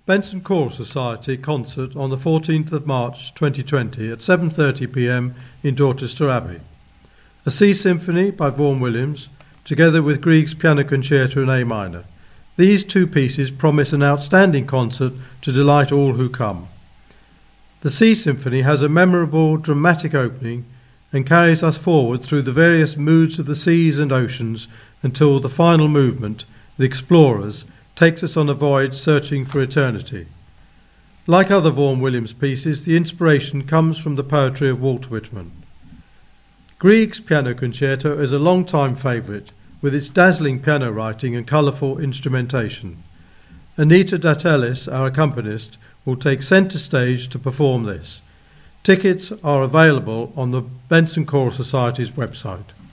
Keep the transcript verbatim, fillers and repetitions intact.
Benson Choral Society concert on the fourteenth of March twenty twenty at seven thirty p m in Dorchester Abbey. A Sea Symphony by Vaughan Williams, together with Grieg's Piano Concerto in A minor. These two pieces promise an outstanding concert to delight all who come. The Sea Symphony has a memorable, dramatic opening and carries us forward through the various moods of the seas and oceans until the final movement, The Explorers, takes us on a voyage searching for eternity. Like other Vaughan Williams pieces, the inspiration comes from the poetry of Walt Whitman. Grieg's Piano Concerto is a long-time favourite, with its dazzling piano writing and colourful instrumentation. Anita Datelis, our accompanist, will take centre stage to perform this. Tickets are available on the Benson Choral Society's website.